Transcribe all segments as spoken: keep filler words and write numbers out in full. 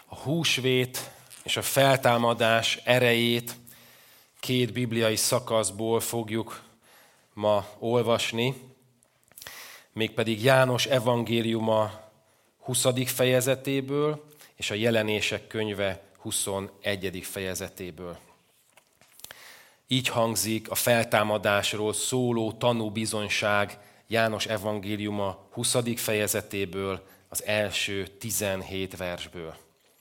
a húsvét és a feltámadás erejét két bibliai szakaszból fogjuk ma olvasni, mégpedig János evangéliuma huszadik fejezetéből és a Jelenések könyve huszonegyedik fejezetéből. Így hangzik a feltámadásról szóló tanúbizonyság János evangéliuma huszadik fejezetéből, az első tizenhét versből.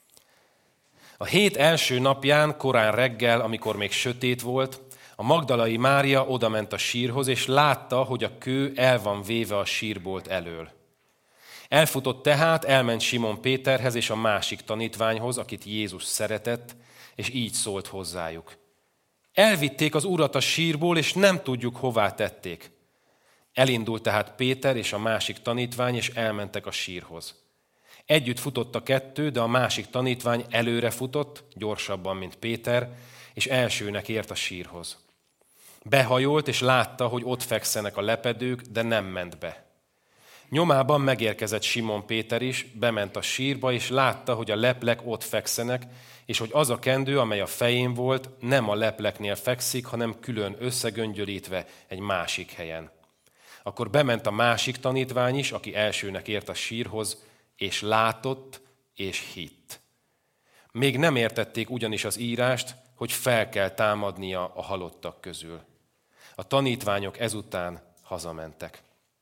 A hét első napján, korán reggel, amikor még sötét volt, a magdalai Mária odament a sírhoz, és látta, hogy a kő el van véve a sírbolt elől. Elfutott tehát, elment Simon Péterhez és a másik tanítványhoz, akit Jézus szeretett, és így szólt hozzájuk. Elvitték az Urat a sírból, és nem tudjuk, hová tették. Elindult tehát Péter és a másik tanítvány, és elmentek a sírhoz. Együtt futott a kettő, de a másik tanítvány előre futott, gyorsabban, mint Péter, és elsőnek ért a sírhoz. Behajolt, és látta, hogy ott fekszenek a lepedők, de nem ment be. Nyomában megérkezett Simon Péter is, bement a sírba, és látta, hogy a leplek ott fekszenek, és hogy az a kendő, amely a fején volt, nem a lepleknél fekszik, hanem külön összegöngyölítve egy másik helyen. Akkor bement a másik tanítvány is, aki elsőnek ért a sírhoz, és látott, és hitt. Még nem értették ugyanis az írást, hogy fel kell támadnia a halottak közül. A tanítványok ezután hazamentek.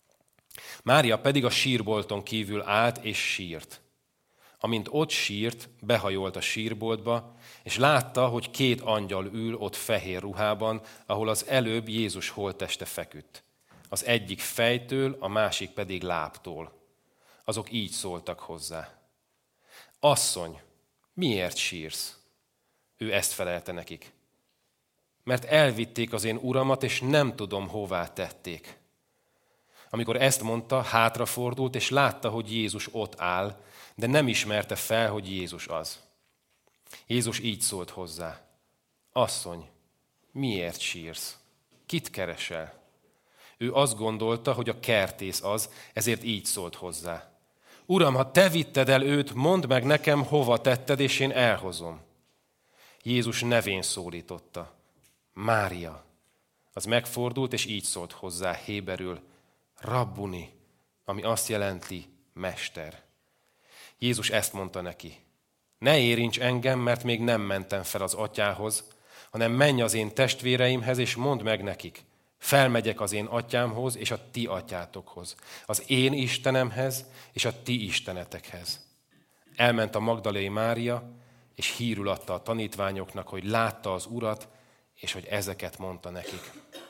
Mária pedig a sírbolton kívül állt és sírt. Amint ott sírt, behajolt a sírboltba, és látta, hogy két angyal ül ott fehér ruhában, ahol az előbb Jézus holtteste feküdt. Az egyik fejtől, a másik pedig lábtól. Azok így szóltak hozzá. Asszony, miért sírsz? Ő ezt felelte nekik. Mert elvitték az én uramat, és nem tudom, hová tették. Amikor ezt mondta, hátrafordult, és látta, hogy Jézus ott áll, de nem ismerte fel, hogy Jézus az. Jézus így szólt hozzá. Asszony, miért sírsz? Kit keresel? Ő azt gondolta, hogy a kertész az, ezért így szólt hozzá. Uram, ha te vitted el őt, mondd meg nekem, hova tetted, és én elhozom. Jézus nevén szólította. Mária. Az megfordult, és így szólt hozzá héberül. Rabbuni, ami azt jelenti mester. Jézus ezt mondta neki. Ne érints engem, mert még nem mentem fel az atyához, hanem menj az én testvéreimhez, és mondd meg nekik. Felmegyek az én atyámhoz, és a ti atyátokhoz, az én Istenemhez, és a ti istenetekhez. Elment a magdalai Mária, és hírül adta a tanítványoknak, hogy látta az Urat, és hogy ezeket mondta nekik.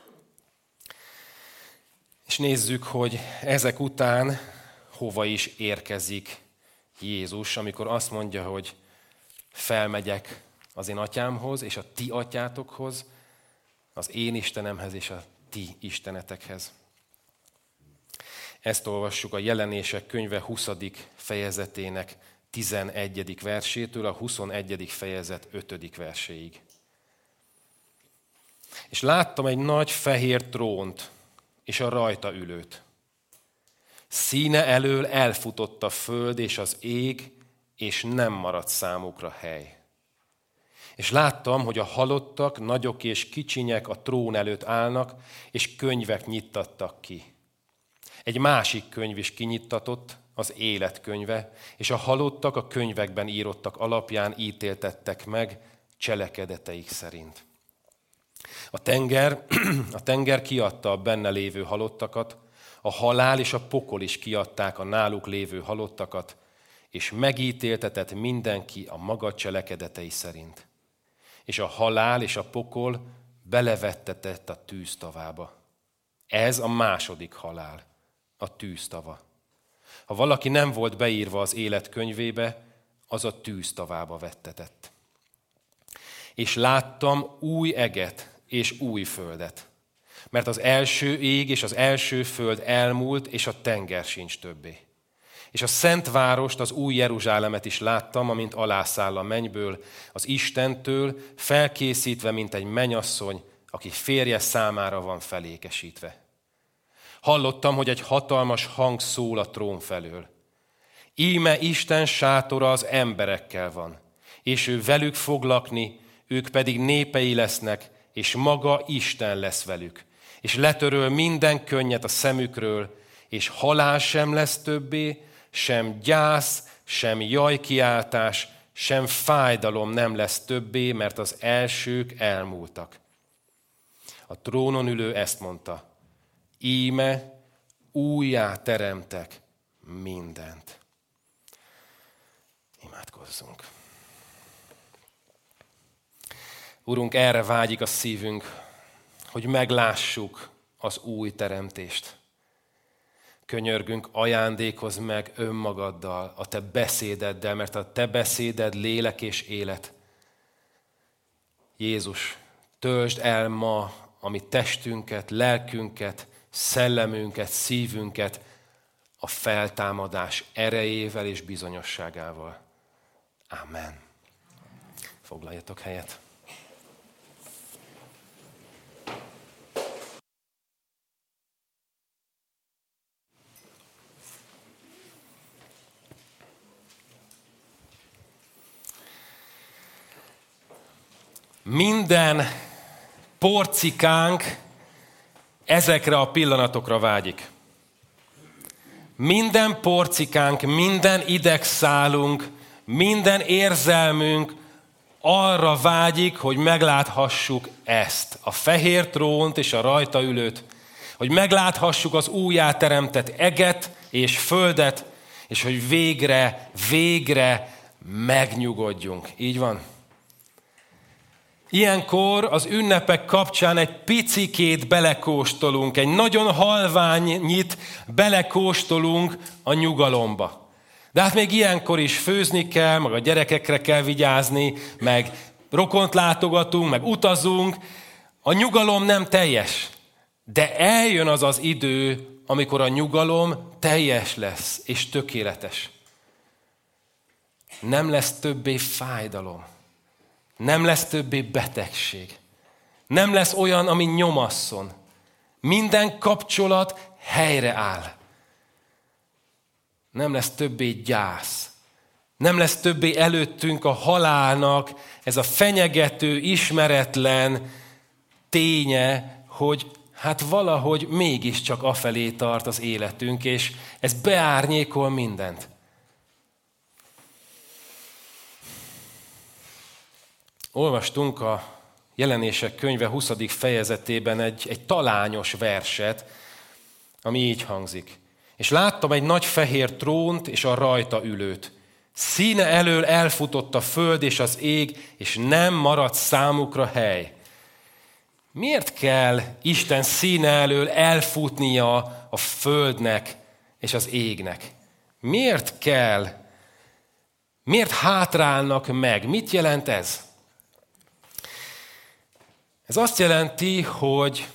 És nézzük, hogy ezek után hova is érkezik Jézus, amikor azt mondja, hogy felmegyek az én atyámhoz, és a ti atyátokhoz, az én Istenemhez, és a ti istenetekhez. Ezt olvassuk a Jelenések könyve huszadik fejezetének tizenegyedik versétől a huszonegyedik fejezet ötödik verséig. És láttam egy nagy fehér trónt, és a rajta ülőt. Színe elől elfutott a föld és az ég, és nem maradt számukra hely. És láttam, hogy a halottak, nagyok és kicsinyek a trón előtt állnak, és könyvek nyittattak ki. Egy másik könyv is kinyittatott, az élet könyve, és a halottak a könyvekben írottak alapján ítéltettek meg cselekedeteik szerint. A tenger, a tenger kiadta a benne lévő halottakat, a halál és a pokol is kiadták a náluk lévő halottakat, és megítéltetett mindenki a maga cselekedetei szerint. És a halál és a pokol belevettetett a tűztavába. Ez a második halál, a tűztava. Ha valaki nem volt beírva az élet könyvébe, az a tűztavába vettetett. És láttam új eget és új földet, mert az első ég és az első föld elmúlt, és a tenger sincs többé. És a szent várost, az új Jeruzsálemet is láttam, amint alászáll a mennyből, az Istentől, felkészítve, mint egy mennyasszony, aki férje számára van felékesítve. Hallottam, hogy egy hatalmas hang szól a trón felől. Íme Isten sátora az emberekkel van, és ő velük fog lakni, ők pedig népei lesznek, és maga Isten lesz velük. És letöröl minden könnyet a szemükről, és halál sem lesz többé, sem gyász, sem jajkiáltás, sem fájdalom nem lesz többé, mert az elsők elmúltak. A trónon ülő ezt mondta: íme újjá teremtek mindent. Imádkozzunk. Urunk, erre vágyik a szívünk, hogy meglássuk az új teremtést. Könyörgünk, ajándékozz meg önmagaddal, a te beszédeddel, mert a te beszéded lélek és élet. Jézus, töltsd el ma a mi testünket, lelkünket, szellemünket, szívünket a feltámadás erejével és bizonyosságával. Amen. Foglaljatok helyet. Minden porcikánk ezekre a pillanatokra vágyik. Minden porcikánk, minden idegszálunk, minden érzelmünk arra vágyik, hogy megláthassuk ezt, a fehér trónt és a rajta ülőt, hogy megláthassuk az újjáteremtett eget és földet, és hogy végre, végre megnyugodjunk. Így van? Ilyenkor az ünnepek kapcsán egy picikét belekóstolunk, egy nagyon halványit belekóstolunk a nyugalomba. De hát még ilyenkor is főzni kell, meg a gyerekekre kell vigyázni, meg rokont látogatunk, meg utazunk. A nyugalom nem teljes, de eljön az az idő, amikor a nyugalom teljes lesz és tökéletes. Nem lesz többé fájdalom. Nem lesz többé betegség. Nem lesz olyan, ami nyomasszon. Minden kapcsolat helyreáll. Nem lesz többé gyász. Nem lesz többé előttünk a halálnak ez a fenyegető, ismeretlen ténye, hogy hát valahogy mégiscsak afelé tart az életünk, és ez beárnyékol mindent. Olvastunk a Jelenések könyve huszadik fejezetében egy, egy talányos verset, ami így hangzik. És láttam egy nagy fehér trónt és a rajta ülőt. Színe elől elfutott a föld és az ég, és nem maradt számukra hely. Miért kell Isten színe elől elfutnia a földnek és az égnek? Miért kell? Miért hátrálnak meg? Mit jelent ez? Ez azt jelenti, hogy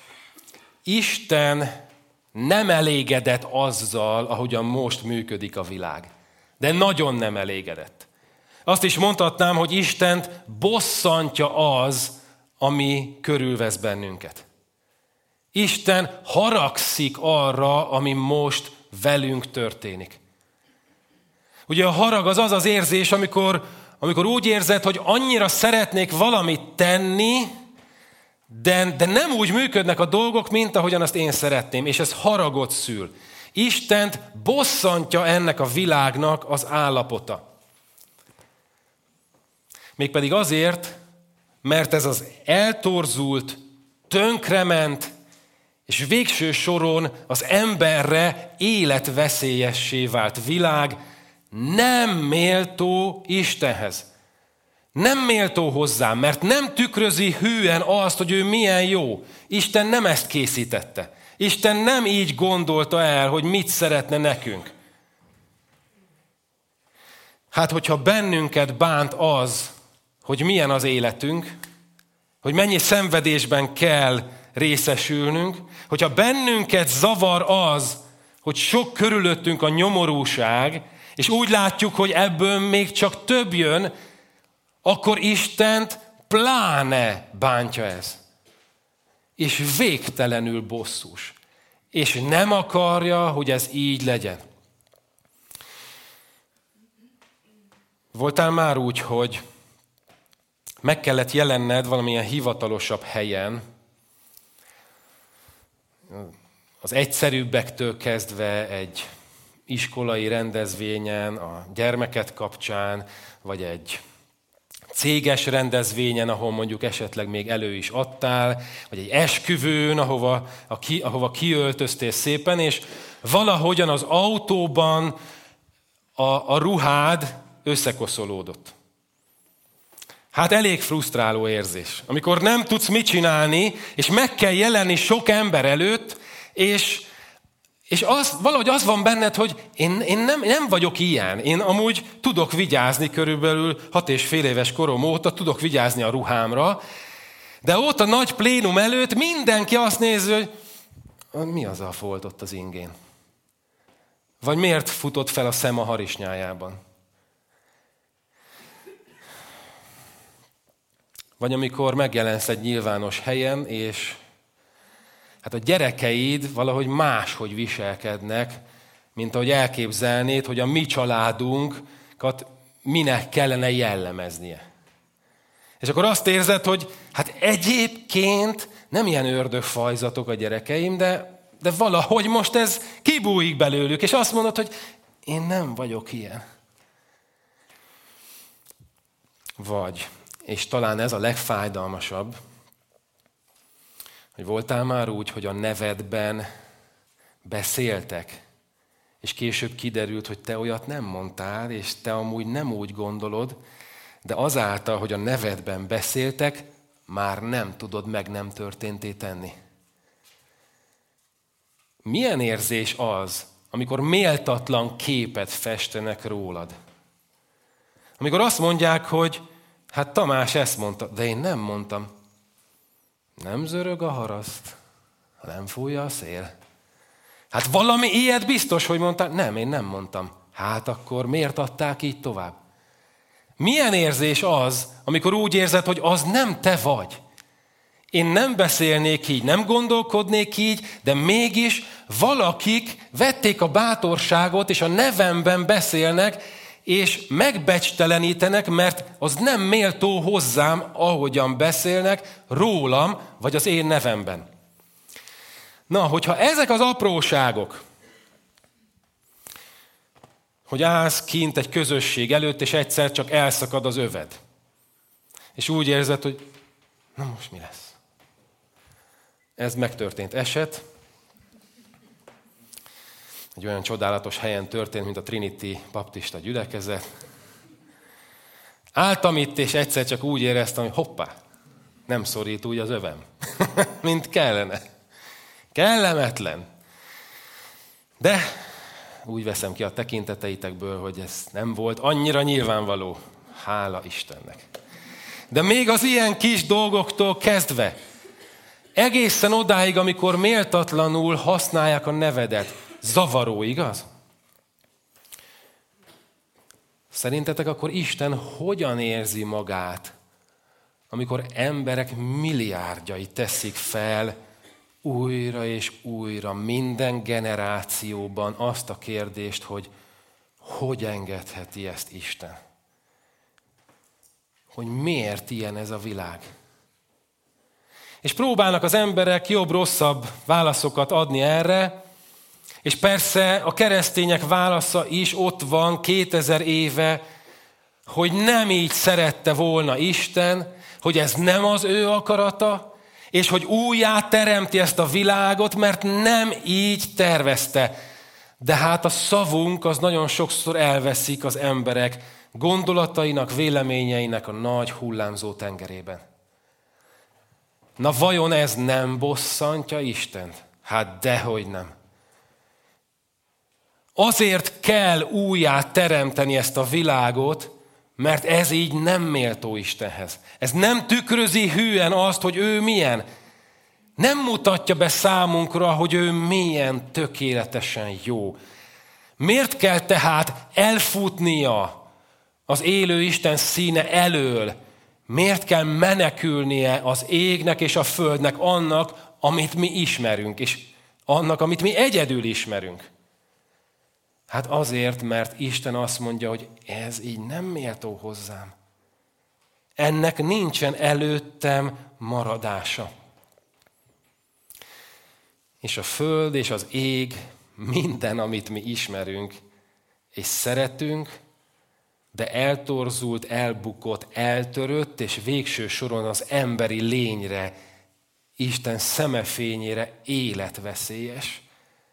Isten nem elégedett azzal, ahogyan most működik a világ. De nagyon nem elégedett. Azt is mondhatnám, hogy Istent bosszantja az, ami körülvesz bennünket. Isten haragszik arra, ami most velünk történik. Ugye a harag az az az érzés, amikor, amikor úgy érzed, hogy annyira szeretnék valamit tenni, De, de nem úgy működnek a dolgok, mint ahogyan azt én szeretném, és ez haragot szül. Istent bosszantja ennek a világnak az állapota. Mégpedig azért, mert ez az eltorzult, tönkrement, és végső soron az emberre életveszélyessé vált világ nem méltó Istenhez. Nem méltó hozzá, mert nem tükrözi hűen azt, hogy ő milyen jó. Isten nem ezt készítette. Isten nem így gondolta el, hogy mit szeretne nekünk. Hát, hogyha bennünket bánt az, hogy milyen az életünk, hogy mennyi szenvedésben kell részesülnünk, hogyha bennünket zavar az, hogy sok körülöttünk a nyomorúság, és úgy látjuk, hogy ebből még csak több jön, akkor Istent pláne bántja ez. És végtelenül bosszús. És nem akarja, hogy ez így legyen. Voltál már úgy, hogy meg kellett jelenned valamilyen hivatalosabb helyen, az egyszerűbbektől kezdve egy iskolai rendezvényen, a gyermeket kapcsán, vagy egy céges rendezvényen, ahol mondjuk esetleg még elő is adtál, vagy egy esküvőn, ahova, a ki, ahova kiöltöztél szépen, és valahogyan az autóban a, a ruhád összekoszolódott. Hát elég frusztráló érzés, amikor nem tudsz mit csinálni, és meg kell jelenni sok ember előtt, és, és az, valahogy az van benned, hogy én, én nem, nem vagyok ilyen. Én amúgy tudok vigyázni körülbelül hat és fél éves korom óta, tudok vigyázni a ruhámra, de ott a nagy plénum előtt mindenki azt nézi, hogy mi az a folt ott az ingén? Vagy miért futott fel a szem a harisnyájában? Vagy amikor megjelensz egy nyilvános helyen, és hát a gyerekeid valahogy máshogy viselkednek, mint ahogy elképzelnéd, hogy a mi családunkat minek kellene jellemeznie. És akkor azt érzed, hogy hát egyébként nem ilyen ördögfajzatok a gyerekeim, de, de valahogy most ez kibújik belőlük, és azt mondod, hogy én nem vagyok ilyen. Vagy, és talán ez a legfájdalmasabb, hogy voltál már úgy, hogy a nevedben beszéltek, és később kiderült, hogy te olyat nem mondtál, és te amúgy nem úgy gondolod, de azáltal, hogy a nevedben beszéltek, már nem tudod meg nem történté tenni. Milyen érzés az, amikor méltatlan képet festenek rólad? Amikor azt mondják, hogy hát Tamás ezt mondta, de én nem mondtam. Nem zörög a haraszt, nem fújja a szél. Hát valami ilyet biztos, hogy mondtál. Nem, én nem mondtam. Hát akkor miért adták így tovább? Milyen érzés az, amikor úgy érzed, hogy az nem te vagy? Én nem beszélnék így, nem gondolkodnék így, de mégis valakik vették a bátorságot, és a nevemben beszélnek, és megbecstelenítenek, mert az nem méltó hozzám, ahogyan beszélnek rólam, vagy az én nevemben. Na, hogyha ezek az apróságok, hogy állsz kint egy közösség előtt, és egyszer csak elszakad az öved, és úgy érzed, hogy na most mi lesz? Ez megtörtént eset. Egy olyan csodálatos helyen történt, mint a Trinity baptista gyülekezet. Álltam itt, és egyszer csak úgy éreztem, hogy hoppá, nem szorít úgy az övem, mint kellene. Kellemetlen. De úgy veszem ki a tekinteteitekből, hogy ez nem volt annyira nyilvánvaló. Hála Istennek. De még az ilyen kis dolgoktól kezdve, egészen odáig, amikor méltatlanul használják a nevedet, zavaró, igaz? Szerintetek akkor Isten hogyan érzi magát, amikor emberek milliárdjai teszik fel újra és újra minden generációban azt a kérdést, hogy hogy engedheti ezt Isten? Hogy miért ilyen ez a világ? És próbálnak az emberek jobb-rosszabb válaszokat adni erre, és persze a keresztények válasza is ott van kétezer éve, hogy nem így szerette volna Isten, hogy ez nem az ő akarata, és hogy újjá teremti ezt a világot, mert nem így tervezte. De hát a szavunk az nagyon sokszor elveszik az emberek gondolatainak, véleményeinek a nagy hullámzó tengerében. Na vajon ez nem bosszantja Istent? Hát dehogy nem. Azért kell újjá teremteni ezt a világot, mert ez így nem méltó Istenhez. Ez nem tükrözi hűen azt, hogy ő milyen. Nem mutatja be számunkra, hogy ő milyen tökéletesen jó. Miért kell tehát elfutnia az élő Isten színe elől? Miért kell menekülnie az égnek és a földnek annak, amit mi ismerünk, és annak, amit mi egyedül ismerünk? Hát azért, mert Isten azt mondja, hogy ez így nem méltó hozzám. Ennek nincsen előttem maradása. És a föld és az ég, minden, amit mi ismerünk és szeretünk, de eltorzult, elbukott, eltörött, és végső soron az emberi lényre, Isten szemefényére életveszélyes.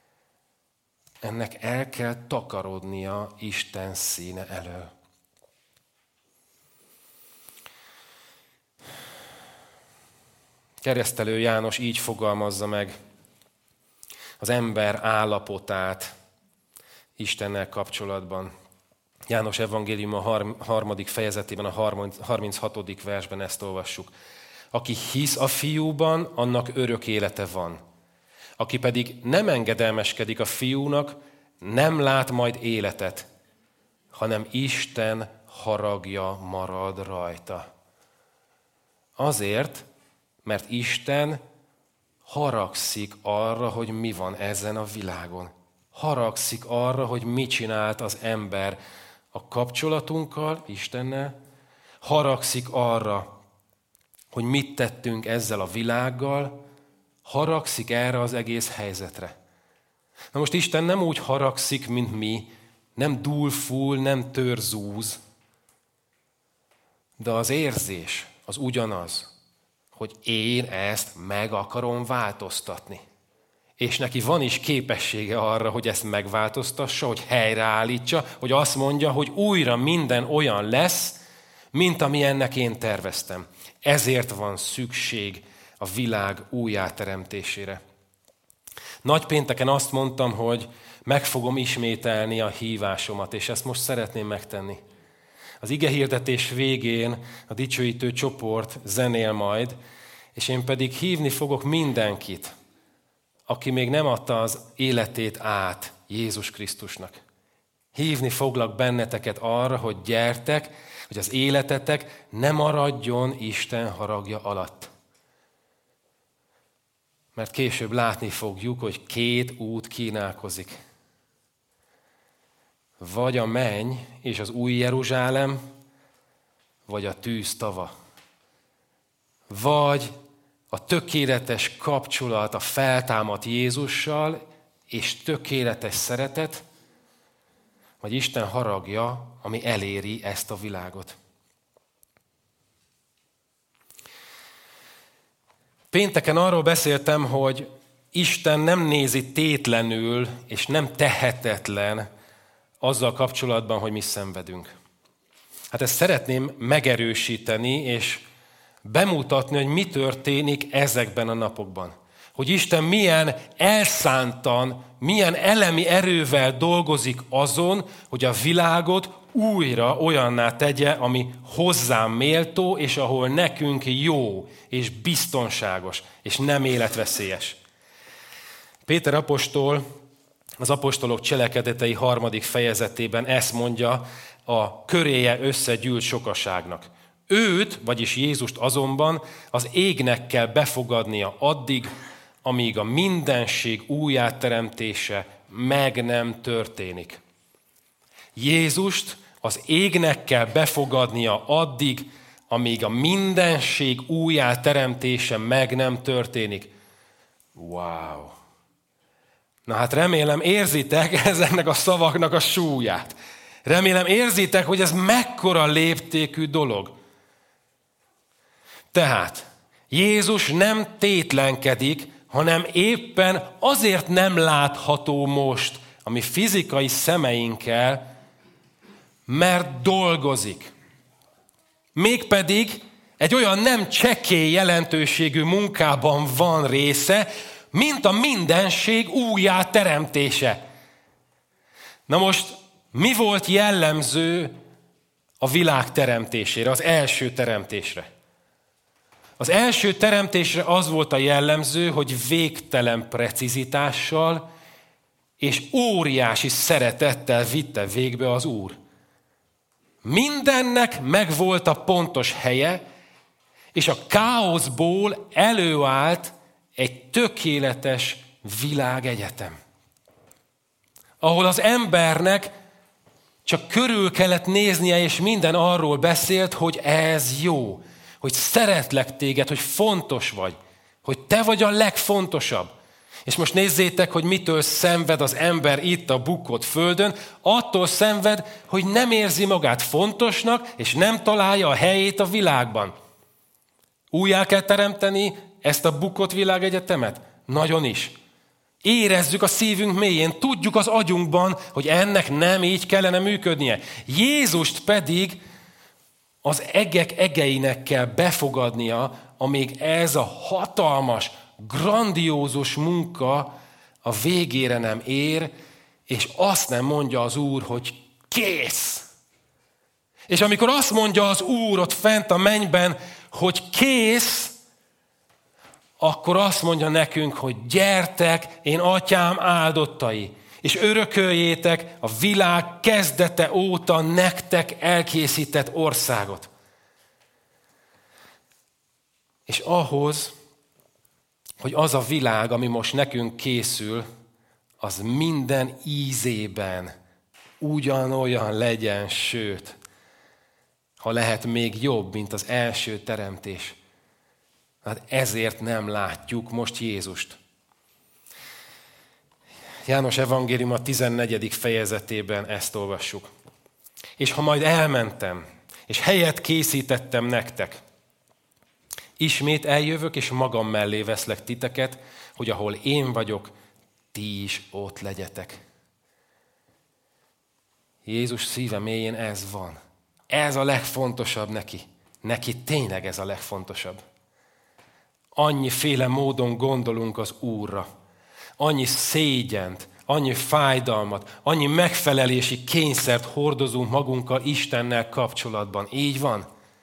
Ennek el kell takarodnia Isten színe elől. Keresztelő János így fogalmazza meg az ember állapotát Istennel kapcsolatban. János evangélium a harmadik fejezetében, a harminchatodik versben ezt olvassuk. Aki hisz a fiúban, annak örök élete van. Aki pedig nem engedelmeskedik a fiúnak, nem lát majd életet, hanem Isten haragja marad rajta. Azért, mert Isten haragszik arra, hogy mi van ezen a világon. Haragszik arra, hogy mit csinált az ember a kapcsolatunkkal, Istennel. Haragszik arra, hogy mit tettünk ezzel a világgal. Haragszik erre az egész helyzetre. Na most Isten nem úgy haragszik, mint mi, nem dúlful, nem törzúz, de az érzés az ugyanaz, hogy én ezt meg akarom változtatni. És neki van is képessége arra, hogy ezt megváltoztassa, hogy helyreállítsa, hogy azt mondja, hogy újra minden olyan lesz, mint amilyennek én terveztem. Ezért van szükség a világ újjáteremtésére. Nagypénteken azt mondtam, hogy meg fogom ismételni a hívásomat, és ezt most szeretném megtenni. Az igehirdetés végén a dicsőítő csoport zenél majd, és én pedig hívni fogok mindenkit, aki még nem adta az életét át Jézus Krisztusnak. Hívni foglak benneteket arra, hogy gyertek, hogy az életetek ne maradjon Isten haragja alatt. Mert később látni fogjuk, hogy két út kínálkozik. Vagy a menny és az új Jeruzsálem, vagy a tűz tava. Vagy a tökéletes kapcsolat a feltámadt Jézussal, és tökéletes szeretet, vagy Isten haragja, ami eléri ezt a világot. Pénteken arról beszéltem, hogy Isten nem nézi tétlenül, és nem tehetetlen azzal kapcsolatban, hogy mi szenvedünk. Hát ezt szeretném megerősíteni, és bemutatni, hogy mi történik ezekben a napokban. Hogy Isten milyen elszántan, milyen elemi erővel dolgozik azon, hogy a világot újra olyanná tegye, ami hozzám méltó, és ahol nekünk jó, és biztonságos, és nem életveszélyes. Péter apostol az apostolok cselekedetei harmadik fejezetében ezt mondja a köréje összegyűlt sokaságnak. Őt, vagyis Jézust azonban az égnek kell befogadnia addig, amíg a mindenség újjáteremtése meg nem történik. Jézust az égnek kell befogadnia addig, amíg a mindenség újjáteremtése meg nem történik. Wow! Na hát remélem érzitek ezeknek a szavaknak a súlyát. Remélem érzitek, hogy ez mekkora léptékű dolog. Tehát Jézus nem tétlenkedik, hanem éppen azért nem látható most a mi fizikai szemeinkkel, mert dolgozik. Mégpedig egy olyan nem csekély jelentőségű munkában van része, mint a mindenség újjáteremtése. Na most, mi volt jellemző a világ teremtésére, az első teremtésre? Az első teremtésre az volt a jellemző, hogy végtelen precizitással és óriási szeretettel vitte végbe az Úr. Mindennek megvolt a pontos helye, és a káoszból előállt egy tökéletes világegyetem. ahol az embernek csak körül kellett néznie, és minden arról beszélt, hogy ez jó, hogy szeretlek téged, hogy fontos vagy, hogy te vagy a legfontosabb. És most nézzétek, hogy mitől szenved az ember itt a bukott földön. Attól szenved, hogy nem érzi magát fontosnak, és nem találja a helyét a világban. Újjá kell teremteni ezt a bukott világegyetemet? Nagyon is. Érezzük a szívünk mélyén, tudjuk az agyunkban, hogy ennek nem így kellene működnie. Jézust pedig az egek egeinek kell befogadnia, amíg ez a hatalmas, grandiózus munka a végére nem ér, és azt nem mondja az Úr, hogy kész. És amikor azt mondja az Úr ott fent a mennyben, hogy kész, akkor azt mondja nekünk, hogy gyertek, én atyám áldottai, és örököljétek a világ kezdete óta nektek elkészített országot. És ahhoz, hogy az a világ, ami most nekünk készül, az minden ízében ugyanolyan legyen, sőt, ha lehet még jobb, mint az első teremtés. Hát ezért nem látjuk most Jézust. János evangélium a tizennegyedik fejezetében ezt olvassuk. És ha majd elmentem, és helyet készítettem nektek, ismét eljövök, és magam mellé veszlek titeket, hogy ahol én vagyok, ti is ott legyetek. Jézus szíve mélyén ez van. Ez a legfontosabb neki. Neki tényleg ez a legfontosabb. Annyiféle módon gondolunk az Úrra. Annyi szégyent, annyi fájdalmat, annyi megfelelési kényszert hordozunk magunkkal Istennel kapcsolatban. Így van?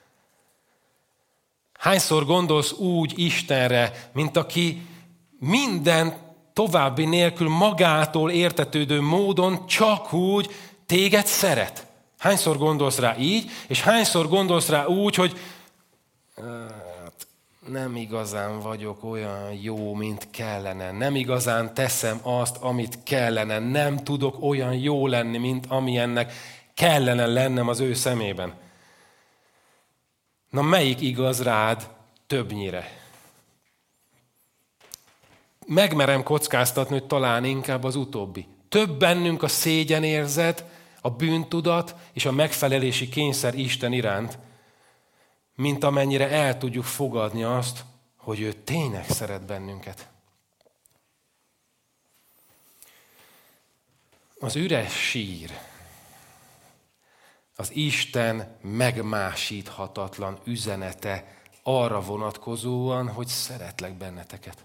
Hányszor gondolsz úgy Istenre, mint aki minden további nélkül magától értetődő módon csak úgy téged szeret? Hányszor gondolsz rá így, és hányszor gondolsz rá úgy, hogy hát, nem igazán vagyok olyan jó, mint kellene, nem igazán teszem azt, amit kellene, nem tudok olyan jó lenni, mint amilyennek kellene lennem az ő szemében. Na, melyik igaz rád többnyire? Megmerem kockáztatni, hogy talán inkább az utóbbi. Több bennünk a szégyenérzet, a bűntudat és a megfelelési kényszer Isten iránt, mint amennyire el tudjuk fogadni azt, hogy ő tényleg szeret bennünket. Az üres sír, az Isten megmásíthatatlan üzenete arra vonatkozóan, hogy szeretlek benneteket.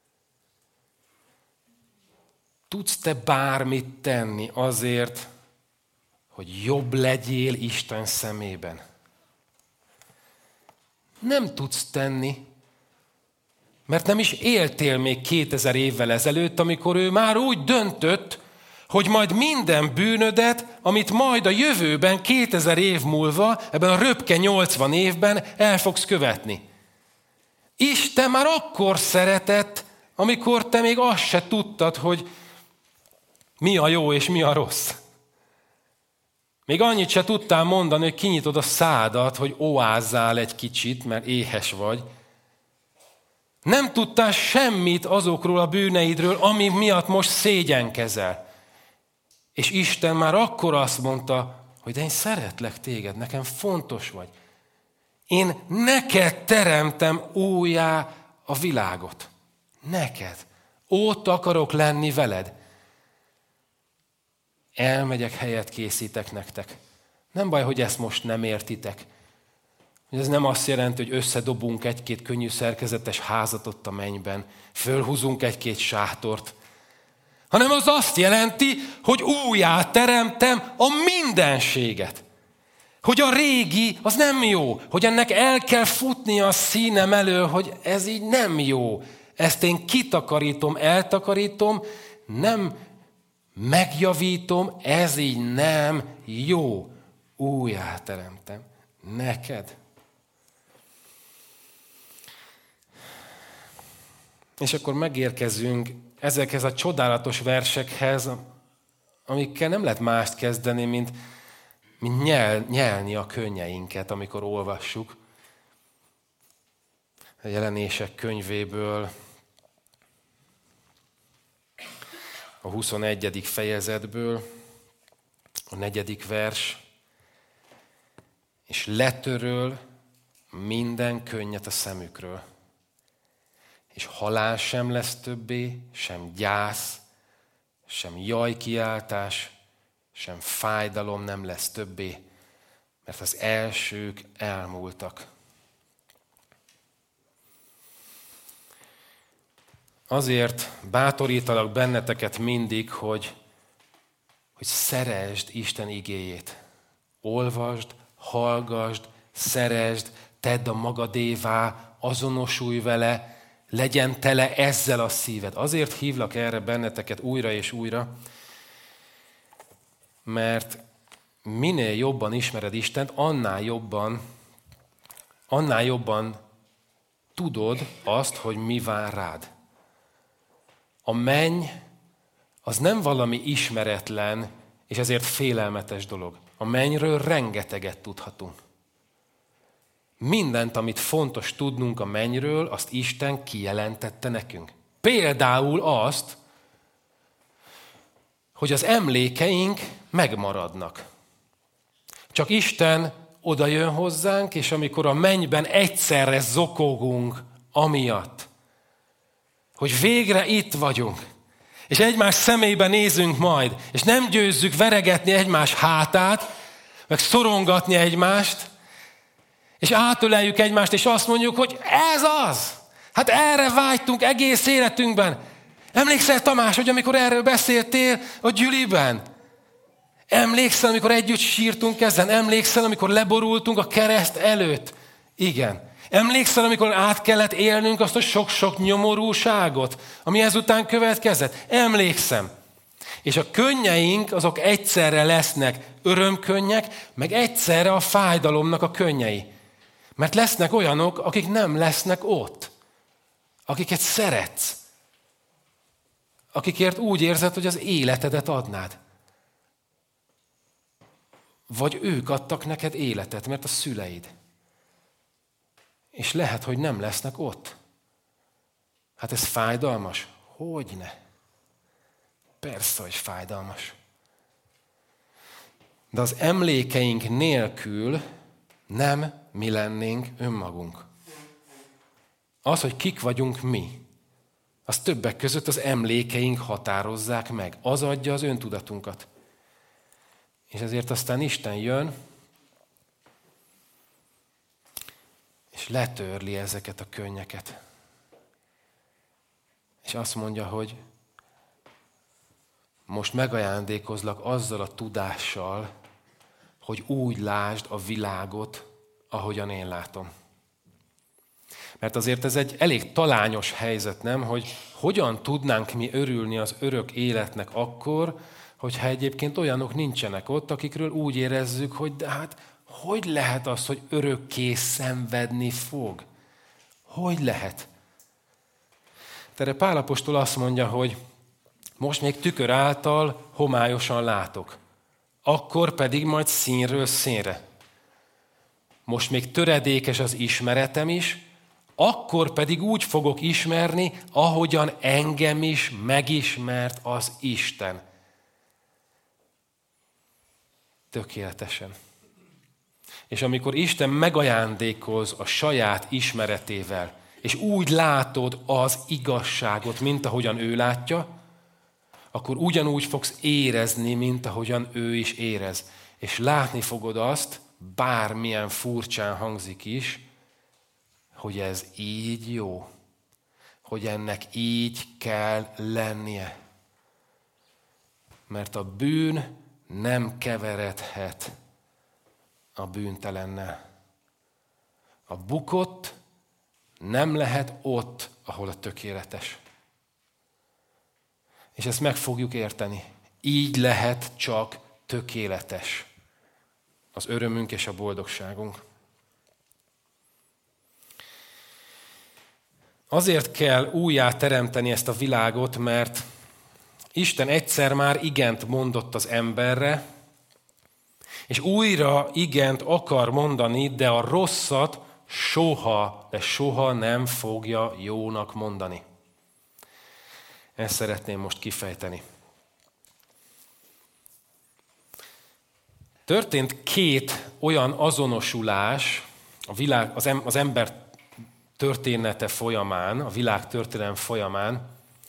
Tudsz te bármit tenni azért, hogy jobb legyél Isten szemében? Nem tudsz tenni, mert nem is éltél még kétezer évvel ezelőtt, amikor ő már úgy döntött, hogy majd minden bűnödet, amit majd a jövőben, kétezer év múlva, ebben a röpke nyolcvan évben el fogsz követni. Isten már akkor szeretett, amikor te még azt se tudtad, hogy mi a jó és mi a rossz. Még annyit se tudtál mondani, hogy kinyitod a szádat, hogy oázzál egy kicsit, mert éhes vagy. Nem tudtál semmit azokról a bűneidről, ami miatt most szégyenkezel. És Isten már akkor azt mondta, hogy de én szeretlek téged, nekem fontos vagy. Én neked teremtem újjá a világot. Neked. Ott akarok lenni veled. Elmegyek, helyet készítek nektek. Nem baj, hogy ezt most nem értitek. Ez nem azt jelenti, hogy összedobunk egy-két könnyű szerkezetes házat ott a mennyben, fölhúzunk egy-két sátort, hanem az azt jelenti, hogy újjá teremtem a mindenséget. Hogy a régi az nem jó, hogy ennek el kell futnia a színem elől, hogy ez így nem jó. Ezt én kitakarítom, eltakarítom, nem megjavítom, ez így nem jó. Újjá teremtem neked. És akkor megérkezünk ezekhez a csodálatos versekhez, amikkel nem lehet mást kezdeni, mint, mint nyel, nyelni a könnyeinket, amikor olvassuk. A Jelenések könyvéből, a huszonegyedik fejezetből, a negyedik vers, és letöröl minden könnyet a szemükről. És halál sem lesz többé, sem gyász, sem jajkiáltás, sem fájdalom nem lesz többé, mert az elsők elmúltak. Azért bátorítalak benneteket mindig, hogy, hogy szeresd Isten igéjét. Olvasd, hallgasd, szeresd, tedd a magadévá, azonosulj vele, legyen tele ezzel a szíved. Azért hívlak erre benneteket újra és újra, mert minél jobban ismered Istent, annál jobban, annál jobban tudod azt, hogy mi vár rád. A menny az nem valami ismeretlen, és ezért félelmetes dolog. A mennyről rengeteget tudhatunk. Mindent, amit fontos tudnunk a mennyről, azt Isten kijelentette nekünk. Például azt, hogy az emlékeink megmaradnak. Csak Isten oda jön hozzánk, és amikor a mennyben egyszerre zokogunk amiatt, hogy végre itt vagyunk, és egymás szemébe nézünk majd, és nem győzzük veregetni egymás hátát, meg szorongatni egymást, és átöleljük egymást, és azt mondjuk, hogy ez az! Hát erre vágytunk egész életünkben. Emlékszel, Tamás, hogy amikor erről beszéltél a gyüliben? Emlékszel, amikor együtt sírtunk ezen? Emlékszel, amikor leborultunk a kereszt előtt? Igen. Emlékszel, amikor át kellett élnünk azt a sok-sok nyomorúságot, ami ezután következett? Emlékszem. És a könnyeink azok egyszerre lesznek örömkönnyek, meg egyszerre a fájdalomnak a könnyei. Mert lesznek olyanok, akik nem lesznek ott. Akiket szeretsz. Akikért úgy érzed, hogy az életedet adnád. Vagy ők adtak neked életet, mert a szüleid. És lehet, hogy nem lesznek ott. Hát ez fájdalmas? Hogyne? Persze, hogy fájdalmas. De az emlékeink nélkül nem mi lennénk önmagunk. Az, hogy kik vagyunk mi, az többek között az emlékeink határozzák meg. Az adja az öntudatunkat. És ezért aztán Isten jön, és letörli ezeket a könnyeket. És azt mondja, hogy most megajándékozlak azzal a tudással, hogy úgy lásd a világot, ahogyan én látom. Mert azért ez egy elég talányos helyzet, nem? Hogy hogyan tudnánk mi örülni az örök életnek akkor, hogyha egyébként olyanok nincsenek ott, akikről úgy érezzük, hogy de hát hogy lehet az, hogy örökké szenvedni fog? Hogy lehet? Erre Pál apostol azt mondja, hogy most még tükör által homályosan látok, akkor pedig majd színről színre. Most még töredékes az ismeretem is, akkor pedig úgy fogok ismerni, ahogyan engem is megismert az Isten. Tökéletesen. És amikor Isten megajándékoz a saját ismeretével, és úgy látod az igazságot, mint ahogyan ő látja, akkor ugyanúgy fogsz érezni, mint ahogyan ő is érez. És látni fogod azt, bármilyen furcsán hangzik is, hogy ez így jó, hogy ennek így kell lennie. Mert a bűn nem keveredhet a bűntelennel. A bukott nem lehet ott, ahol a tökéletes. És ezt meg fogjuk érteni. Így lehet csak tökéletes az örömünk és a boldogságunk. Azért kell újjá teremteni ezt a világot, mert Isten egyszer már igent mondott az emberre, és újra igent akar mondani, de a rosszat soha, de soha nem fogja jónak mondani. Ezt szeretném most kifejteni. Történt két olyan azonosulás a világ, az, em, az ember története folyamán, a világ történelem folyamán,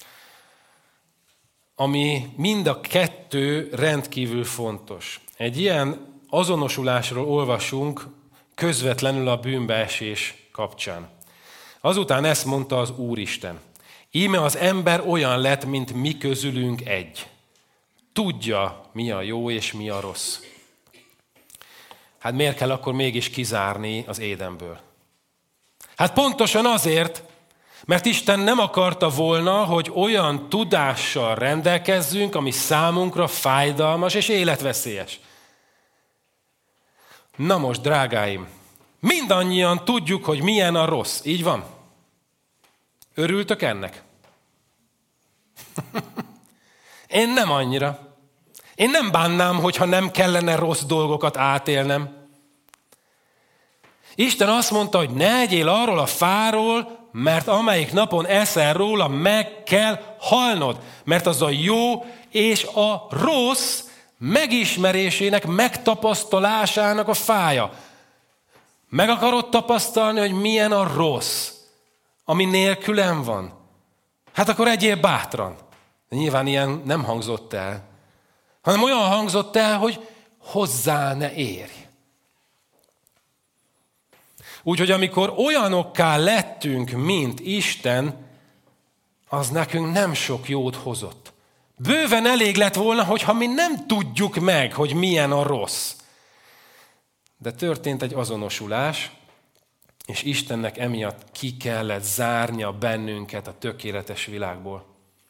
ami mind a kettő rendkívül fontos. Egy ilyen azonosulásról olvasunk közvetlenül a bűnbeesés kapcsán. Azután ezt mondta az Úristen. Íme az ember olyan lett, mint mi közülünk egy. Tudja, mi a jó és mi a rossz. Hát miért kell akkor mégis kizárni az Édenből? Hát pontosan azért, mert Isten nem akarta volna, hogy olyan tudással rendelkezzünk, ami számunkra fájdalmas és életveszélyes. Na most, drágáim, mindannyian tudjuk, hogy milyen a rossz. Így van? Örültök ennek? Én nem annyira. Én nem bánnám, hogyha nem kellene rossz dolgokat átélnem. Isten azt mondta, hogy ne egyél arról a fáról, mert amelyik napon eszel róla, meg kell halnod. Mert az a jó és a rossz megismerésének, megtapasztalásának a fája. Meg akarod tapasztalni, hogy milyen a rossz, ami nélkülem van? Hát akkor egyél bátran. De nyilván ilyen nem hangzott el, hanem olyan hangzott el, hogy hozzá ne érj. Úgyhogy amikor olyanokká lettünk, mint Isten, az nekünk nem sok jót hozott. Bőven elég lett volna, hogyha mi nem tudjuk meg, hogy milyen a rossz. De történt egy azonosulás, és Istennek emiatt ki kellett zárnia bennünket a tökéletes világból.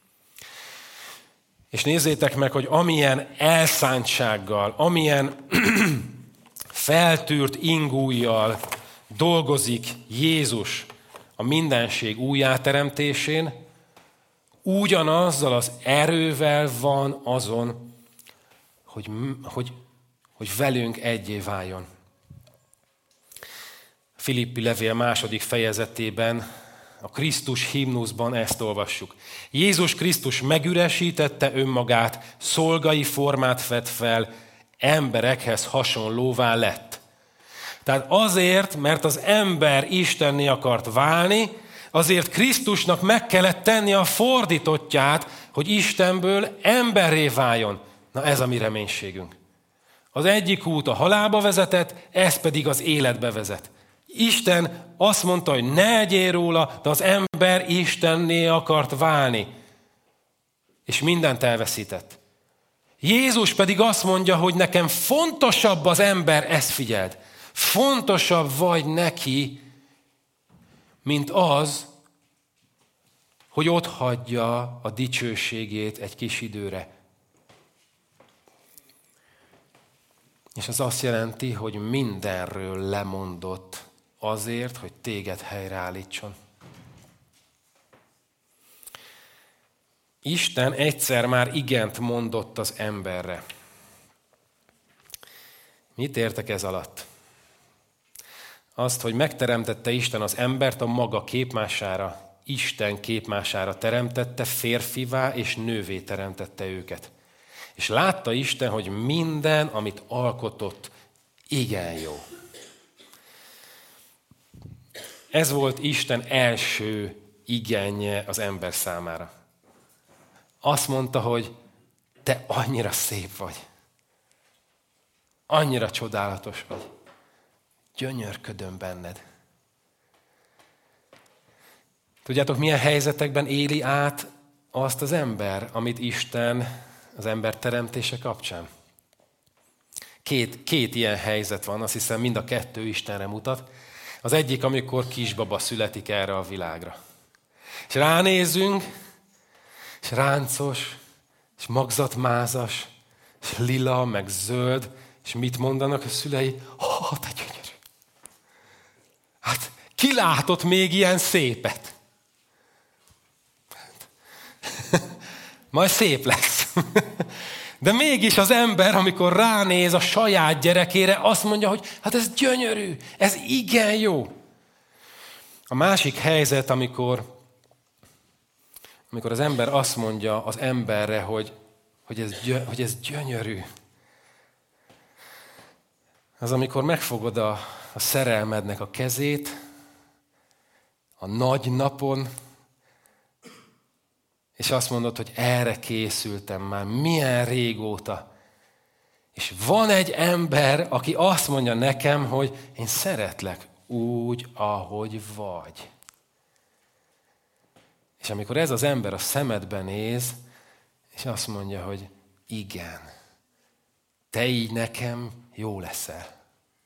És nézzétek meg, hogy amilyen elszántsággal, amilyen feltűrt ingújjal dolgozik Jézus a mindenség újjáteremtésén, ugyanazzal az erővel van azon, hogy, hogy, hogy velünk egyé váljon. Filippi levél második fejezetében, a Krisztus himnuszban ezt olvassuk. Jézus Krisztus megüresítette önmagát, szolgai formát vett fel, emberekhez hasonlóvá lett. Tehát azért, mert az ember Istenné akart válni, azért Krisztusnak meg kellett tenni a fordítottját, hogy Istenből emberré váljon. Na ez a mi reménységünk. Az egyik út a halálba vezetett, ez pedig az életbe vezet. Isten azt mondta, hogy ne egyél róla, de az ember Istenné akart válni. És mindent elveszített. Jézus pedig azt mondja, hogy nekem fontosabb az ember, ezt figyeld, fontosabb vagy neki, mint az, hogy ott hagyja a dicsőségét egy kis időre. És az azt jelenti, hogy mindenről lemondott azért, hogy téged helyreállítson. Isten egyszer már igent mondott az emberre. Mit értek ez alatt? Azt, hogy megteremtette Isten az embert a maga képmására, Isten képmására teremtette, férfivá és nővé teremtette őket. És látta Isten, hogy minden, amit alkotott, igen jó. Ez volt Isten első igenje az ember számára. Azt mondta, hogy te annyira szép vagy. Annyira csodálatos vagy. Gyönyörködöm benned. Tudjátok, milyen helyzetekben éli át azt az ember, amit Isten az ember teremtése kapcsán? Két, két ilyen helyzet van, azt hiszem mind a kettő Istenre mutat. Az egyik, amikor kisbaba születik erre a világra. És ránézünk, és ráncos, és magzatmázas, és lila, meg zöld, és mit mondanak a szülei? Ó, te gyönyörű! Hát ki látott még ilyen szépet? majd szép lesz. De mégis az ember, amikor ránéz a saját gyerekére, azt mondja, hogy hát ez gyönyörű, ez igen jó. A másik helyzet, amikor, amikor az ember azt mondja az emberre, hogy, hogy, ez, gyö, hogy ez gyönyörű. Az, amikor megfogod a, a szerelmednek a kezét, a nagy napon, és azt mondod, hogy erre készültem már, milyen régóta. És van egy ember, aki azt mondja nekem, hogy én szeretlek úgy, ahogy vagy. És amikor ez az ember a szemedbe néz, és azt mondja, hogy igen, te így nekem jó leszel.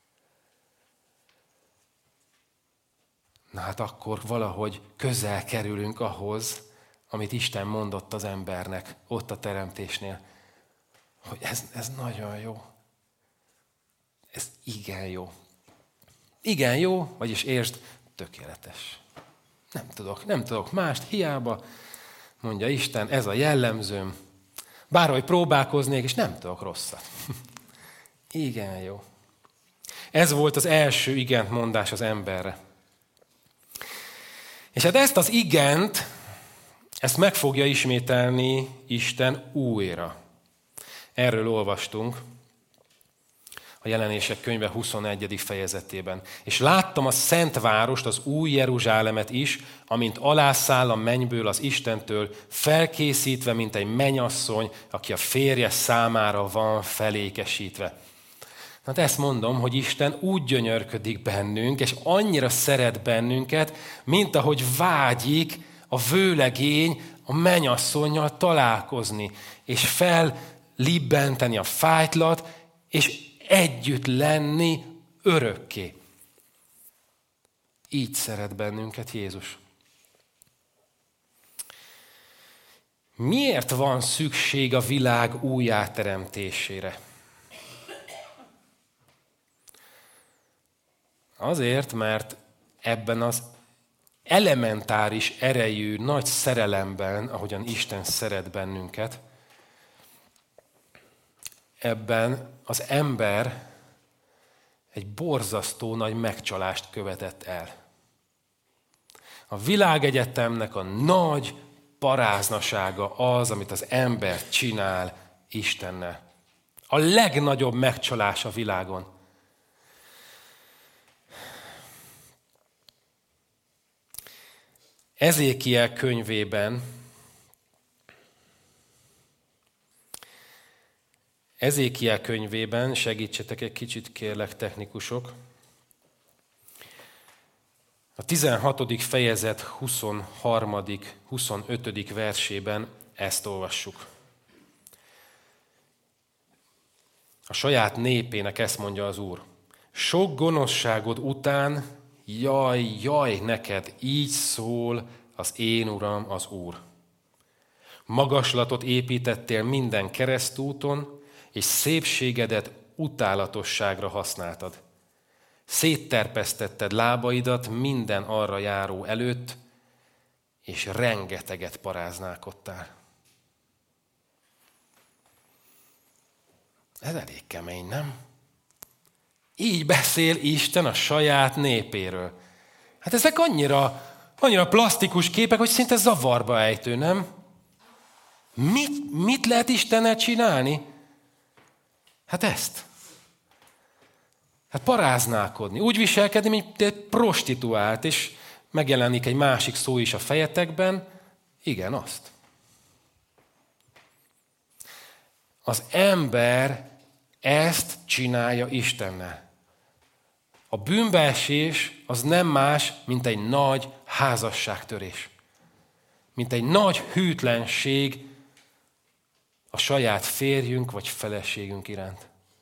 Na hát akkor valahogy közel kerülünk ahhoz, amit Isten mondott az embernek ott a teremtésnél, hogy ez, ez nagyon jó. Ez igen jó. Igen jó, vagyis értsd, tökéletes. Nem tudok, nem tudok mást, hiába, mondja Isten, ez a jellemzőm. Bárhogy próbálkoznék, és nem tudok rosszat. Igen jó. Ez volt az első igent mondás az emberre. És hát ezt az igent, ezt meg fogja ismételni Isten újra. Erről olvastunk a Jelenések könyve huszonegyedik fejezetében. És láttam a szent várost, az új Jeruzsálemet is, amint alászáll a mennyből az Istentől, felkészítve, mint egy mennyasszony, aki a férje számára van felékesítve. Hát ezt mondom, hogy Isten úgy gyönyörködik bennünk, és annyira szeret bennünket, mint ahogy vágyik a vőlegény a mennyasszonnyal találkozni, és fellibbenteni a fájtlat, és együtt lenni örökké. Így szeret bennünket Jézus. Miért van szükség a világ újjáteremtésére? Azért, mert ebben az elementáris erejű, nagy szerelemben, ahogyan Isten szeret bennünket, ebben az ember egy borzasztó nagy megcsalást követett el. A világegyetemnek a nagy paráznasága az, amit az ember csinál Istennel. A legnagyobb megcsalás a világon. Ezékiel könyvében, Ezékiel könyvében, segítsetek egy kicsit kérlek technikusok, a tizenhatodik fejezet huszonharmadik huszonötödik versében ezt olvassuk. A saját népének ezt mondja az Úr. Sok gonoszságod után, jaj, jaj neked, így szól az én Uram, az Úr. Magaslatot építettél minden keresztúton, és szépségedet utálatosságra használtad. Szétterpesztetted lábaidat minden arra járó előtt, és rengeteget paráználkodtál. Ez elég kemény, nem? Így beszél Isten a saját népéről. Hát ezek annyira, annyira plastikus képek, hogy szinte zavarba ejtő, nem? Mit, mit lehet Istennel csinálni? Hát ezt. Hát paráználkodni, úgy viselkedni, mint egy prostituált, és megjelenik egy másik szó is a fejetekben. Igen, azt. Az ember ezt csinálja Istennel. A bűnbeesés az nem más, mint egy nagy házasságtörés. Mint egy nagy hűtlenség a saját férjünk vagy feleségünk iránt.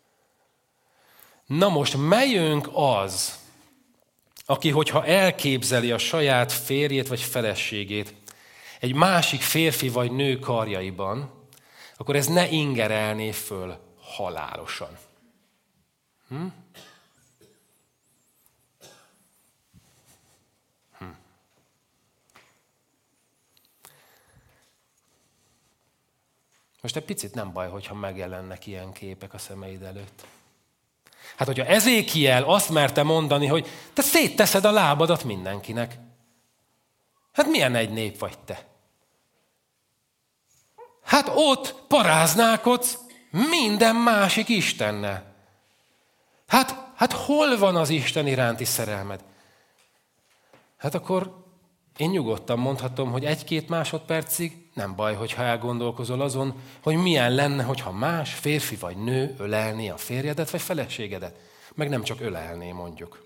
Na most melyünk az, aki, hogyha elképzeli a saját férjét vagy feleségét egy másik férfi vagy nő karjaiban, akkor ez ne ingerelné föl halálosan. Hm? Hm. Most egy picit nem baj, hogyha megjelennek ilyen képek a szemeid előtt. Hát, hogyha Ezékiel azt merte mondani, hogy te szétteszed a lábadat mindenkinek. Hát milyen egy nép vagy te? Hát ott paráználkodsz minden másik istennel. Hát, hát hol van az Isten iránti szerelmed? Hát akkor én nyugodtan mondhatom, hogy egy-két másodpercig nem baj, hogyha elgondolkozol azon, hogy milyen lenne, hogyha más férfi vagy nő ölelné a férjedet vagy feleségedet. Meg nem csak ölelné, mondjuk.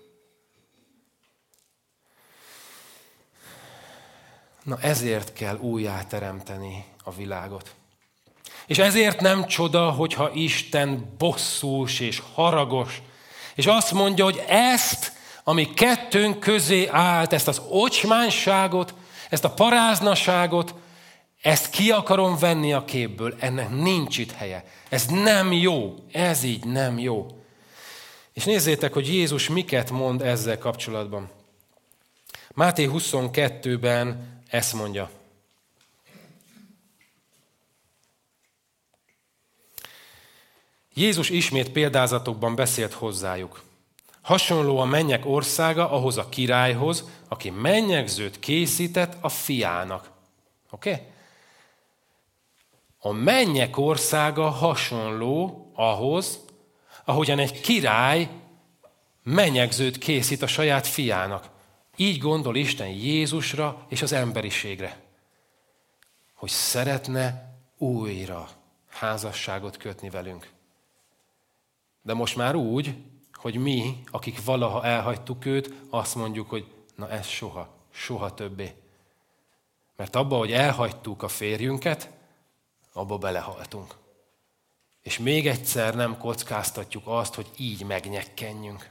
Na ezért kell újjáteremteni a világot. És ezért nem csoda, hogyha Isten bosszús és haragos, és azt mondja, hogy ezt, ami kettőnk közé állt, ezt az ocsmányságot, ezt a paráznaságot, ezt ki akarom venni a képből, ennek nincs itt helye. Ez nem jó, ez így nem jó. És nézzétek, hogy Jézus miket mond ezzel kapcsolatban. Máté huszonkettőben ezt mondja. Jézus ismét példázatokban beszélt hozzájuk. Hasonló a mennyek országa ahhoz a királyhoz, aki mennyegzőt készített a fiának. Oké? Okay? A mennyek országa hasonló ahhoz, ahogyan egy király mennyegzőt készít a saját fiának. Így gondol Isten Jézusra és az emberiségre, hogy szeretne újra házasságot kötni velünk. De most már úgy, hogy mi, akik valaha elhagytuk őt, azt mondjuk, hogy na ez soha, soha többé. Mert abba, hogy elhagytuk a férjünket, abba belehaltunk. És még egyszer nem kockáztatjuk azt, hogy így megnyekkenjünk.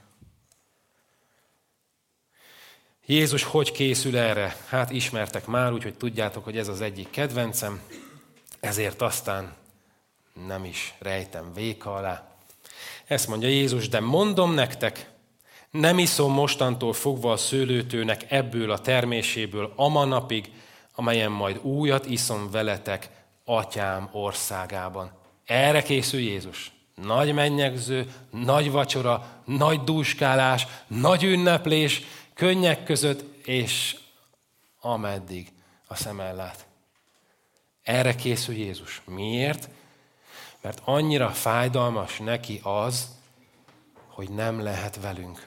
Jézus hogy készül erre? Hát ismertek már, úgyhogy tudjátok, hogy ez az egyik kedvencem, ezért aztán nem is rejtem véka alá. Ezt mondja Jézus, de mondom nektek, nem iszom mostantól fogva a szőlőtőnek ebből a terméséből ama napig, amelyen majd újat iszom veletek Atyám országában. Erre készül Jézus. Nagy mennyegző, nagy vacsora, nagy dúskálás, nagy ünneplés, könnyek között, és ameddig a szem ellát. Erre készül Jézus. Miért? Mert annyira fájdalmas neki az, hogy nem lehet velünk.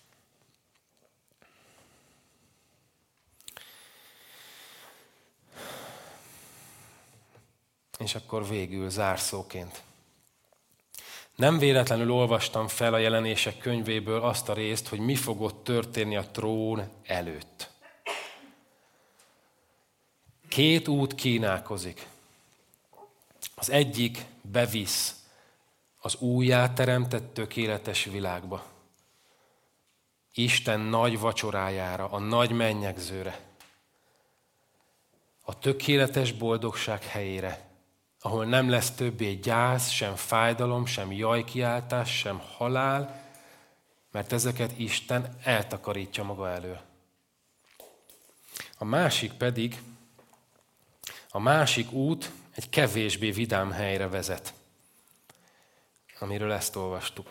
És akkor végül zárszóként. Nem véletlenül olvastam fel a Jelenések könyvéből azt a részt, hogy mi fog ott történni a trón előtt. Két út kínálkozik. Az egyik bevisz az újjáteremtett tökéletes világba. Isten nagy vacsorájára, a nagy mennyegzőre. A tökéletes boldogság helyére, ahol nem lesz többé gyász, sem fájdalom, sem jajkiáltás, sem halál, mert ezeket Isten eltakarítja maga elől. A másik pedig, a másik út egy kevésbé vidám helyre vezet, amiről ezt olvastuk.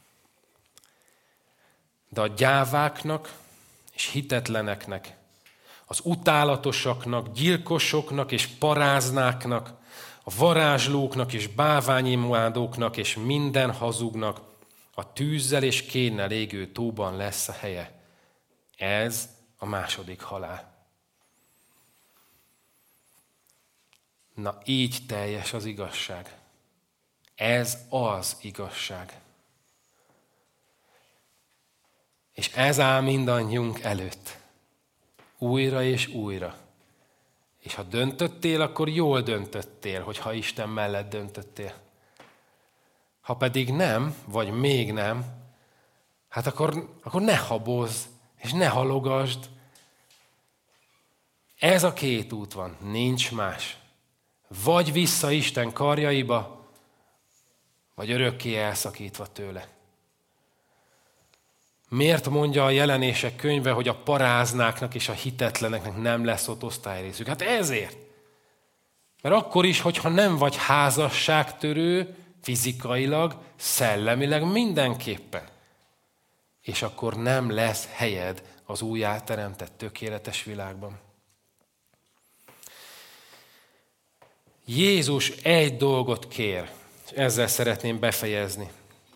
De a gyáváknak és hitetleneknek, az utálatosaknak, gyilkosoknak és paráznáknak, a varázslóknak és báványimádóknak és minden hazugnak a tűzzel és kénnel égő tóban lesz a helye. Ez a második halál. Na így teljes az igazság. Ez az igazság. És ez áll mindannyiunk előtt. Újra és újra. És ha döntöttél, akkor jól döntöttél, hogyha Isten mellett döntöttél. Ha pedig nem, vagy még nem, hát akkor, akkor ne habozz, és ne halogasd. Ez a két út van, nincs más. Vagy vissza Isten karjaiba, vagy örökké elszakítva tőle. Miért mondja a Jelenések könyve, hogy a paráznáknak és a hitetleneknek nem lesz ott osztályrészük? Hát ezért. Mert akkor is, hogyha nem vagy házasságtörő, fizikailag, szellemileg, mindenképpen. És akkor nem lesz helyed az újjáteremtett tökéletes világban. Jézus egy dolgot kér, és ezzel szeretném befejezni.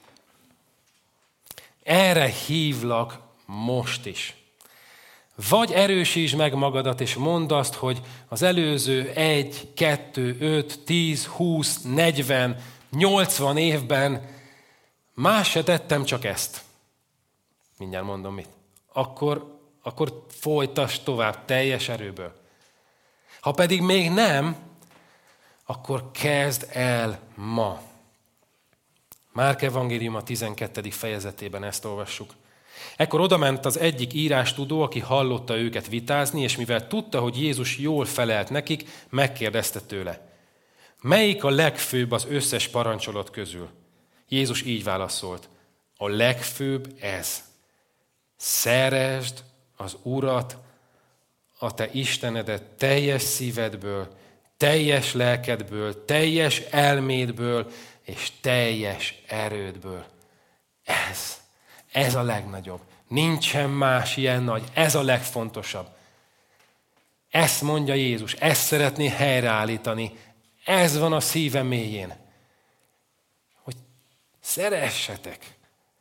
Erre hívlak most is. Vagy erősítsd meg magadat, és mondd azt, hogy az előző egy, kettő, öt, tíz, húsz, negyven, nyolcvan évben más se tettem, csak ezt. Mindjárt mondom mit. Akkor, akkor folytass tovább teljes erőből. Ha pedig még nem, akkor kezd el ma. Márk evangélium a tizenkettedik fejezetében ezt olvassuk. Ekkor odament az egyik írástudó, aki hallotta őket vitázni, és mivel tudta, hogy Jézus jól felelt nekik, megkérdezte tőle: melyik a legfőbb az összes parancsolat közül? Jézus így válaszolt: a legfőbb ez. Szeresd az Urat, a te Istenedet teljes szívedből, teljes lelkedből, teljes elmédből és teljes erődből. Ez, ez a legnagyobb. Nincsen más ilyen nagy, ez a legfontosabb. Ezt mondja Jézus, ezt szeretné helyreállítani. Ez van a szíve mélyén. Hogy szeressetek.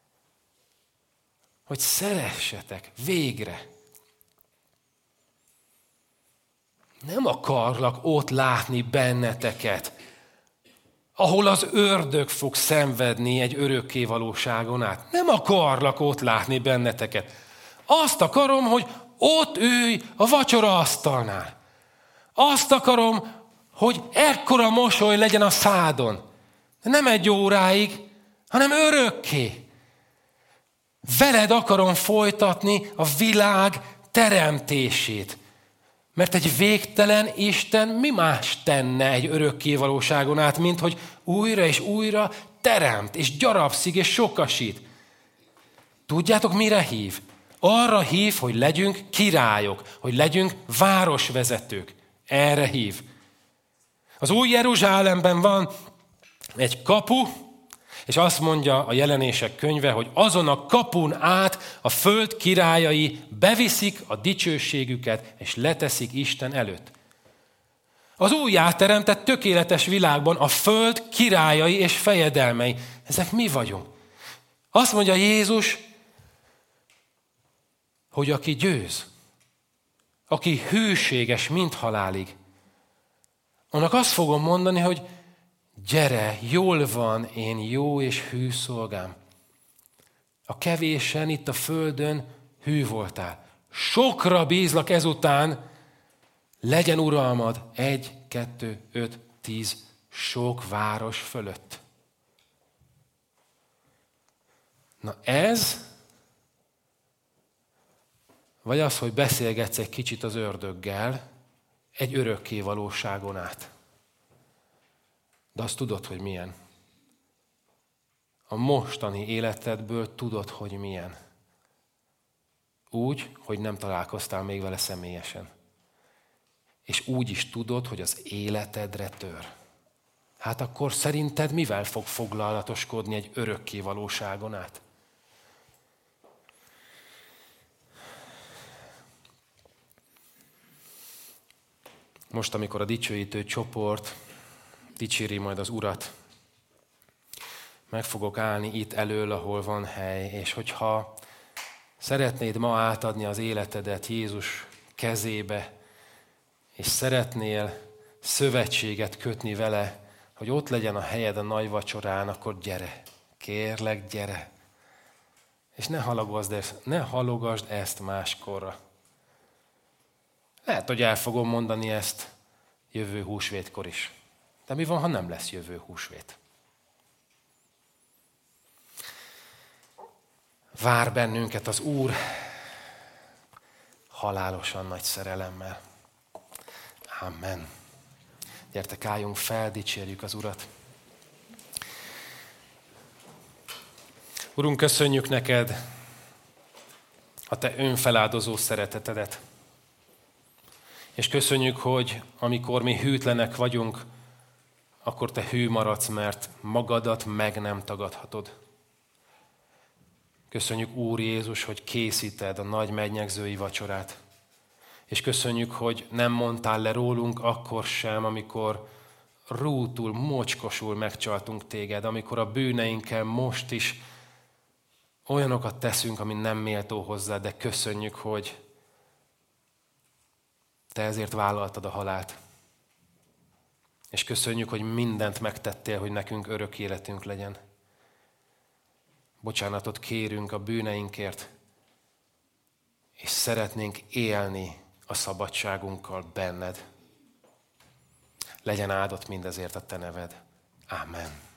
Hogy szeressetek végre. Nem akarlak ott látni benneteket, ahol az ördög fog szenvedni egy örökké valóságon át. Nem akarlak ott látni benneteket. Azt akarom, hogy ott ülj a vacsoraasztalnál. Azt akarom, hogy ekkora mosoly legyen a szádon. De nem egy óráig, hanem örökké. Veled akarom folytatni a világ teremtését. Mert egy végtelen Isten mi más tenne egy örökké valóságon át, mint hogy újra és újra teremt, és gyarapszik, és sokasít. Tudjátok, mire hív? Arra hív, hogy legyünk királyok, hogy legyünk városvezetők. Erre hív. Az új Jeruzsálemben van egy kapu, és azt mondja a Jelenések könyve, hogy azon a kapun át a föld királyai beviszik a dicsőségüket, és leteszik Isten előtt. Az újjáteremtett tökéletes világban a föld királyai és fejedelmei, ezek mi vagyunk. Azt mondja Jézus, hogy aki győz, aki hűséges, mint halálig, annak azt fogom mondani, hogy gyere, jól van, én jó és hű szolgám. A kevésen itt a földön hű voltál. Sokra bízlak ezután, legyen uralmad egy, kettő, öt, tíz, sok város fölött. Na ez, vagy az, hogy beszélgetsz egy kicsit az ördöggel, egy örökké valóságon át. De azt tudod, hogy milyen. A mostani életedből tudod, hogy milyen. Úgy, hogy nem találkoztál még vele személyesen. És úgy is tudod, hogy az életedre tör. Hát akkor szerinted mivel fog foglalatoskodni egy örökké valóságon át? Most, amikor a dicsőítő csoport dicséri majd az Urat, meg fogok állni itt elől, ahol van hely, és hogyha szeretnéd ma átadni az életedet Jézus kezébe, és szeretnél szövetséget kötni vele, hogy ott legyen a helyed a nagy vacsorán, akkor gyere, kérlek, gyere. És ne halogasd ezt, ne halogasd ezt máskorra. Lehet, hogy el fogom mondani ezt jövő húsvétkor is. De mi van, ha nem lesz jövő húsvét? Vár bennünket az Úr halálosan nagy szerelemmel. Amen. Gyertek, álljunk fel, dicsérjük az Urat. Urunk, köszönjük neked a te önfeláldozó szeretetedet. És köszönjük, hogy amikor mi hűtlenek vagyunk, akkor te hű maradsz, mert magadat meg nem tagadhatod. Köszönjük, Úr Jézus, hogy készíted a nagy megnyegzői vacsorát. És köszönjük, hogy nem mondtál le rólunk akkor sem, amikor rútul, mocskosul megcsaltunk téged, amikor a bűneinkkel most is olyanokat teszünk, ami nem méltó hozzá, de köszönjük, hogy te ezért vállaltad a halált. És köszönjük, hogy mindent megtettél, hogy nekünk örök életünk legyen. Bocsánatot kérünk a bűneinkért, és szeretnénk élni a szabadságunkkal benned. Legyen áldott mindezért a te neved. Amen.